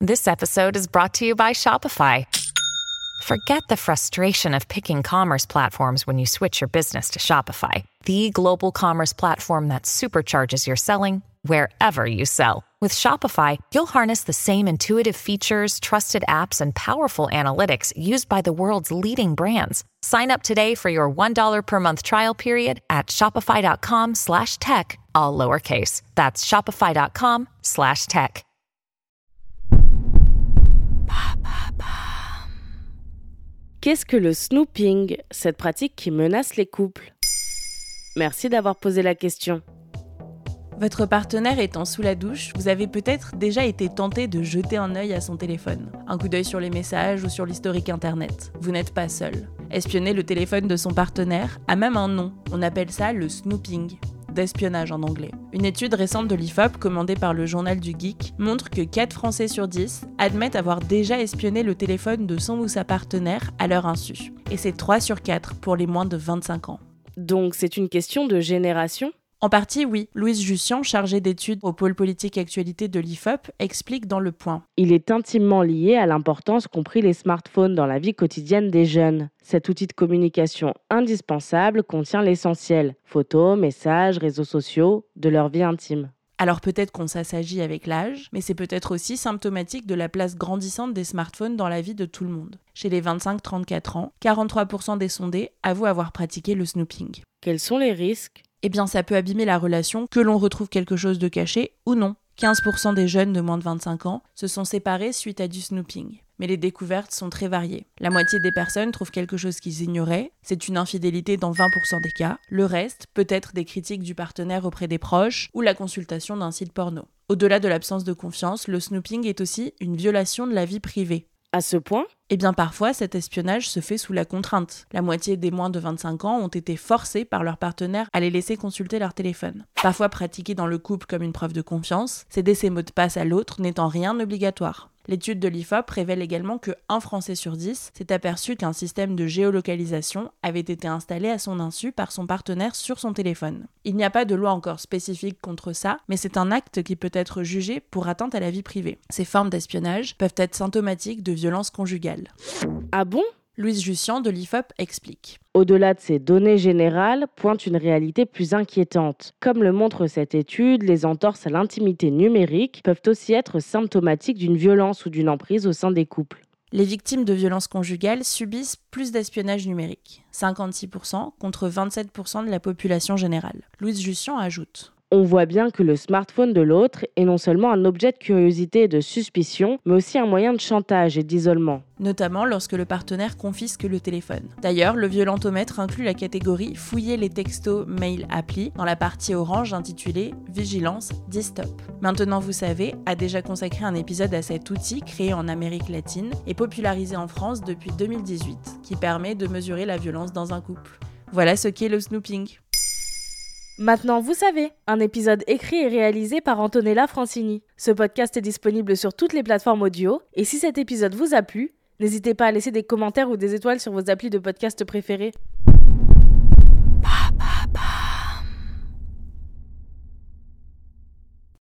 This episode is brought to you by Shopify. Forget the frustration of picking commerce platforms when you switch your business to Shopify, the global commerce platform that supercharges your selling wherever you sell. With Shopify, you'll harness the same intuitive features, trusted apps, and powerful analytics used by the world's leading brands. Sign up today for your $1 per month trial period at shopify.com/tech, all lowercase. That's shopify.com/tech. Qu'est-ce que le snooping, cette pratique qui menace les couples ? Merci d'avoir posé la question. Votre partenaire étant sous la douche, vous avez peut-être déjà été tenté de jeter un œil à son téléphone. Un coup d'œil sur les messages ou sur l'historique internet. Vous n'êtes pas seul. Espionner le téléphone de son partenaire a même un nom. On appelle ça le snooping, d'espionnage en anglais. Une étude récente de l'IFOP, commandée par le Journal du Geek, montre que 4 Français sur 10 admettent avoir déjà espionné le téléphone de son ou sa partenaire à leur insu. Et c'est 3 sur 4 pour les moins de 25 ans. Donc c'est une question de génération ? En partie, oui. Louise Jussian, chargée d'études au pôle politique et actualité de l'IFOP, explique dans Le Point. Il est intimement lié à l'importance qu'ont pris les smartphones dans la vie quotidienne des jeunes. Cet outil de communication indispensable contient l'essentiel, photos, messages, réseaux sociaux, de leur vie intime. Alors peut-être qu'on s'assagit avec l'âge, mais c'est peut-être aussi symptomatique de la place grandissante des smartphones dans la vie de tout le monde. Chez les 25-34 ans, 43% des sondés avouent avoir pratiqué le snooping. Quels sont les risques ? Eh bien, ça peut abîmer la relation, que l'on retrouve quelque chose de caché ou non. 15% des jeunes de moins de 25 ans se sont séparés suite à du snooping. Mais les découvertes sont très variées. La moitié des personnes trouvent quelque chose qu'ils ignoraient, c'est une infidélité dans 20% des cas. Le reste, peut-être des critiques du partenaire auprès des proches ou la consultation d'un site porno. Au-delà de l'absence de confiance, le snooping est aussi une violation de la vie privée. À ce point ? Eh bien parfois, cet espionnage se fait sous la contrainte. La moitié des moins de 25 ans ont été forcés par leur partenaire à les laisser consulter leur téléphone. Parfois pratiqué dans le couple comme une preuve de confiance, céder ses mots de passe à l'autre n'est en rien obligatoire. L'étude de l'IFOP révèle également que 1 Français sur 10 s'est aperçu qu'un système de géolocalisation avait été installé à son insu par son partenaire sur son téléphone. Il n'y a pas de loi encore spécifique contre ça, mais c'est un acte qui peut être jugé pour atteinte à la vie privée. Ces formes d'espionnage peuvent être symptomatiques de violences conjugales. Ah bon ? Louise Jussian de l'IFOP explique. Au-delà de ces données générales, pointe une réalité plus inquiétante. Comme le montre cette étude, les entorses à l'intimité numérique peuvent aussi être symptomatiques d'une violence ou d'une emprise au sein des couples. Les victimes de violences conjugales subissent plus d'espionnage numérique, 56% contre 27% de la population générale. Louise Jussian ajoute. On voit bien que le smartphone de l'autre est non seulement un objet de curiosité et de suspicion, mais aussi un moyen de chantage et d'isolement. Notamment lorsque le partenaire confisque le téléphone. D'ailleurs, le violentomètre inclut la catégorie « Fouiller les textos, mail, appli » dans la partie orange intitulée « Vigilance, dis stop ». Maintenant, vous savez, a déjà consacré un épisode à cet outil créé en Amérique latine et popularisé en France depuis 2018, qui permet de mesurer la violence dans un couple. Voilà ce qu'est le snooping. Maintenant, vous savez, un épisode écrit et réalisé par Antonella Francini. Ce podcast est disponible sur toutes les plateformes audio, et si cet épisode vous a plu, n'hésitez pas à laisser des commentaires ou des étoiles sur vos applis de podcast préférés.